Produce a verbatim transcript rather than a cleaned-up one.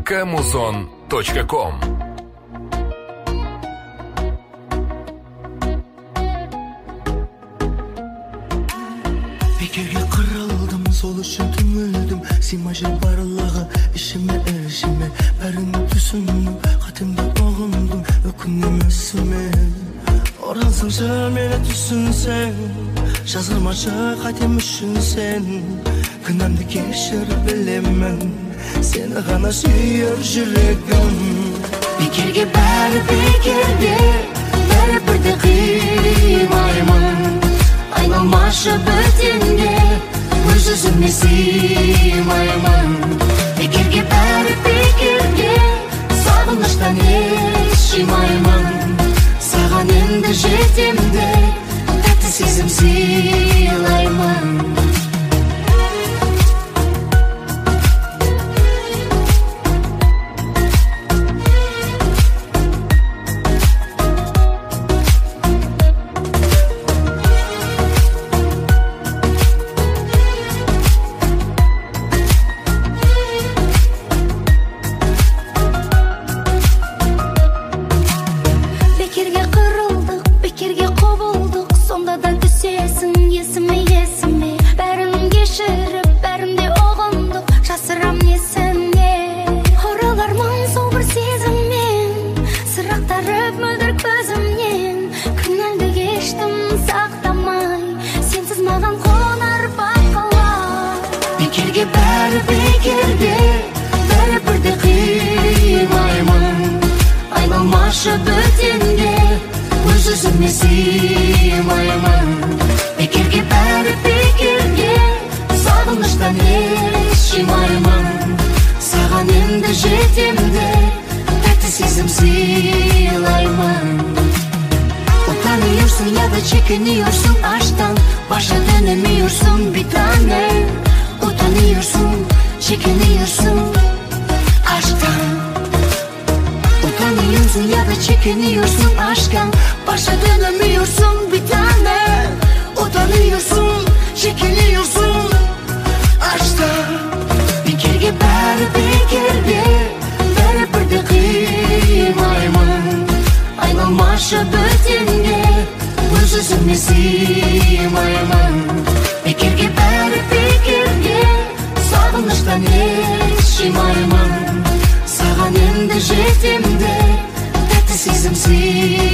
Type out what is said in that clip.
камузон точка ком. Бекерге қырылдым, сол үшін түңілдім. Сыймай жүр барлығы ішіме, ішіме. Бәрін түсіндім, қатемді ұғындым, өкінем өсімен. Оралсаңшы мені түсінсең, жазылмашы қатем үшін сен. Күнәмді кешір білемін, сені ғана сүйер жүрегім. Бекерге бәрі бекерге, бәрі бірде қимаймын. Айналмашы бөтенге, өз өзіме сыймаймын. Бекерге бәрі бекерге, сағыныштан еш жимаймын. Саған енді жетемде, тәтті сезім сыйлаймын. Çekiniyorsun aşktan, başa dönemiyorsun bir tane. Utanıyorsun, çekiniyorsun aşktan. Utanıyorsun ya da çekiniyorsun aşktan, başa dönemiyorsun bir tane. Utanıyorsun, çekiniyorsun aşktan. Bir kerge bari bir kerge, bari bir de kıymayman. Ayналмашы бөтенге, өз өзіме сыймаймын. Бекерге бәрі бекерге, сағыныштан еш жимаймын. Саған енді жетемде, тәтті сезім сыйлаймын.